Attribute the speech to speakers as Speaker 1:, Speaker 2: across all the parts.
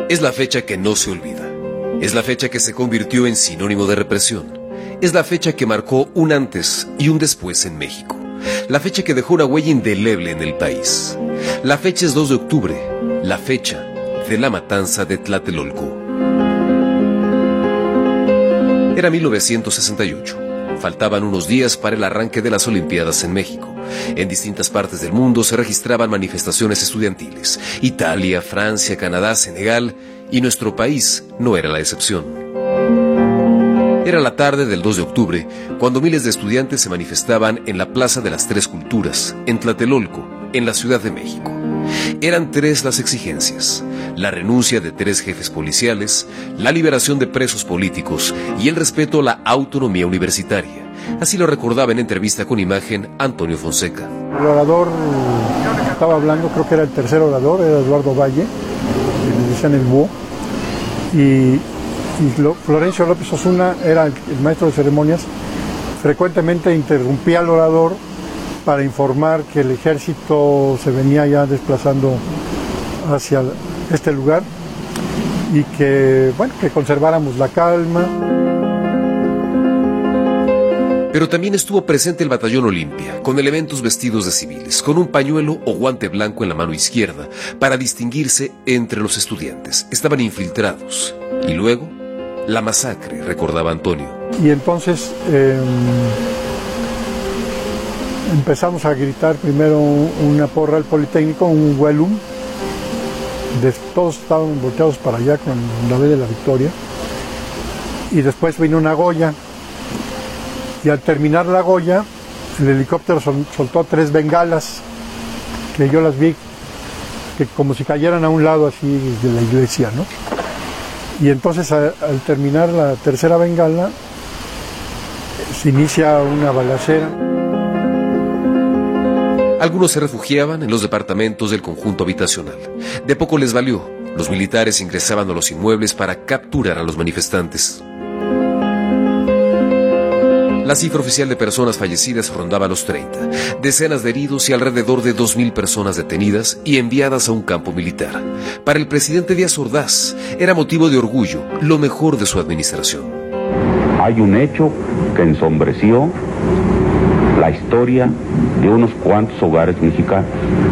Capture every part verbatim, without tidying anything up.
Speaker 1: Es la fecha que no se olvida. Es la fecha que se convirtió en sinónimo de represión. Es la fecha que marcó un antes y un después en México. La fecha que dejó una huella indeleble en el país. La fecha es dos de octubre, la fecha de la matanza de Tlatelolco. Era mil novecientos sesenta y ocho. Faltaban unos días para el arranque de las Olimpiadas en México. En distintas partes del mundo se registraban manifestaciones estudiantiles. Italia, Francia, Canadá, Senegal, y nuestro país no era la excepción. Era la tarde del dos de octubre, cuando miles de estudiantes se manifestaban en la Plaza de las Tres Culturas, en Tlatelolco, en la Ciudad de México. Eran tres las exigencias: la renuncia de tres jefes policiales, la liberación de presos políticos y el respeto a la autonomía universitaria. Así lo recordaba en entrevista con Imagen Antonio Fonseca.
Speaker 2: El orador que estaba hablando, creo que era el tercer orador, era Eduardo Valle, que le decían el búho, y, y lo, Florencio López Osuna era el, el maestro de ceremonias. Frecuentemente interrumpía al orador para informar que el ejército se venía ya desplazando hacia este lugar y que, bueno, que conserváramos la calma.
Speaker 1: Pero también estuvo presente el Batallón Olimpia, con elementos vestidos de civiles, con un pañuelo o guante blanco en la mano izquierda, para distinguirse entre los estudiantes. Estaban infiltrados. Y luego, la masacre, recordaba Antonio.
Speaker 2: Y entonces eh, empezamos a gritar primero una porra al Politécnico, un huelum. Todos estaban volteados para allá con la B de la Victoria. Y después vino una Goya. Y al terminar la Goya, el helicóptero sol, soltó tres bengalas, que yo las vi, que como si cayeran a un lado así de la iglesia, ¿no? Y entonces a, al terminar la tercera bengala, se inicia una balacera.
Speaker 1: Algunos se refugiaban en los departamentos del conjunto habitacional. De poco les valió. Los militares ingresaban a los inmuebles para capturar a los manifestantes. La cifra oficial de personas fallecidas rondaba los treinta, decenas de heridos y alrededor de dos mil personas detenidas y enviadas a un campo militar. Para el presidente Díaz Ordaz era motivo de orgullo, lo mejor de su administración.
Speaker 3: Hay un hecho que ensombreció la historia de unos cuantos hogares mexicanos.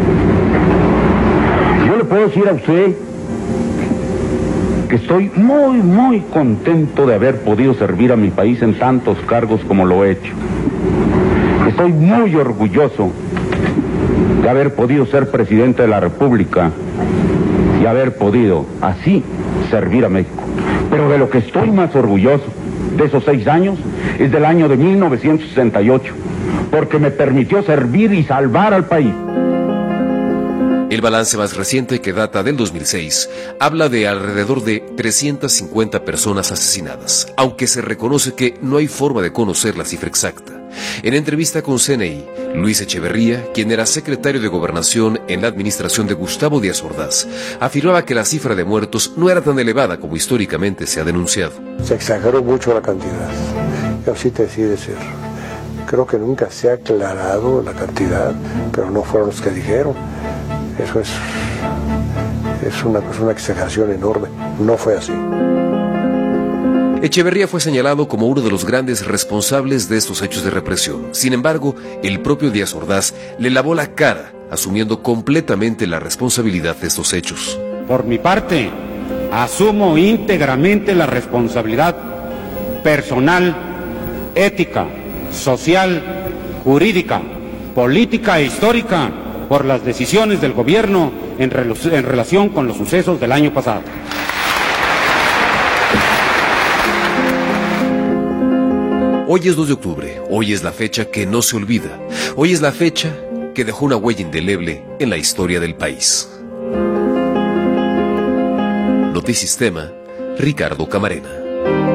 Speaker 3: Yo le puedo decir a usted que estoy muy, muy contento de haber podido servir a mi país en tantos cargos como lo he hecho. Estoy muy orgulloso de haber podido ser presidente de la República y haber podido así servir a México. Pero de lo que estoy más orgulloso de esos seis años es del año de mil novecientos sesenta y ocho, porque me permitió servir y salvar al país.
Speaker 1: El balance más reciente, que data del dos mil seis, habla de alrededor de trescientas cincuenta personas asesinadas, aunque se reconoce que no hay forma de conocer la cifra exacta. En entrevista con C N I, Luis Echeverría, quien era secretario de Gobernación en la administración de Gustavo Díaz Ordaz, afirmaba que la cifra de muertos no era tan elevada como históricamente se ha denunciado.
Speaker 4: Se exageró mucho la cantidad, yo sí te decía decir. Creo que nunca se ha aclarado la cantidad, pero no fueron los que dijeron. Eso es, es una, pues una exageración enorme. No fue así.
Speaker 1: Echeverría fue señalado como uno de los grandes responsables de estos hechos de represión. Sin embargo, el propio Díaz Ordaz le lavó la cara, asumiendo completamente la responsabilidad de estos hechos.
Speaker 5: Por mi parte, asumo íntegramente la responsabilidad personal, ética, social, jurídica, política e histórica por las decisiones del gobierno en, rel en relación con los sucesos del año pasado.
Speaker 1: Hoy es dos de octubre, hoy es la fecha que no se olvida, hoy es la fecha que dejó una huella indeleble en la historia del país. Notisistema, Ricardo Camarena.